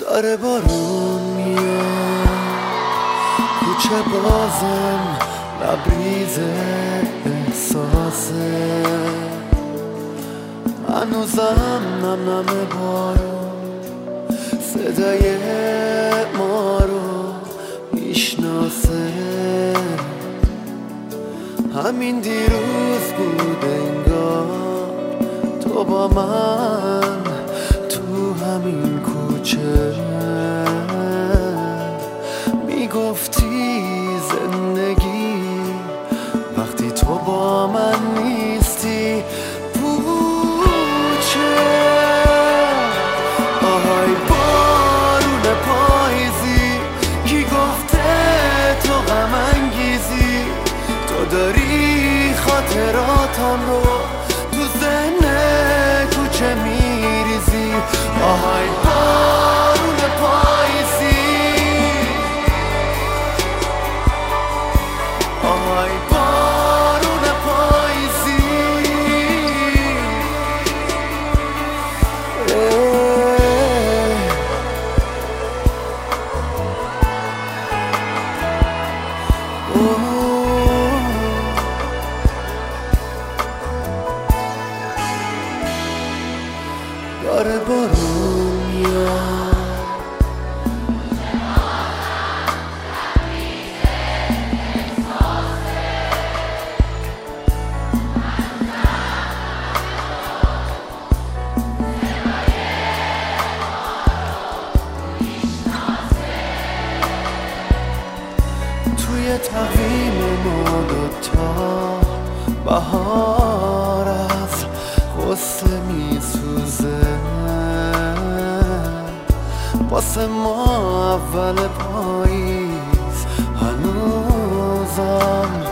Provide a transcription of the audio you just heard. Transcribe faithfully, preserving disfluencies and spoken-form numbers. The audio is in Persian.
داره بارون میاد، کوچه بازم لبریز احساسه، هنوزم نم نم بارون صدای ما رو میشناسه. همین دیروز بود انگار تو با من تو همین کوچه میگفتی زندگی وقتی تو با من نیستی پوچه. آهای بارون پاییزی کی گفته تو غم انگیزی، تو داری خاطراتم رو تو ذهن کوچه میریزی. آهای بارون پاییزی، آهای بارون پاییزی، داره بارون میاد، توی تقویم ما دوتا بهار از غصه میسوزه، واسه ما اول پاییز هنوزم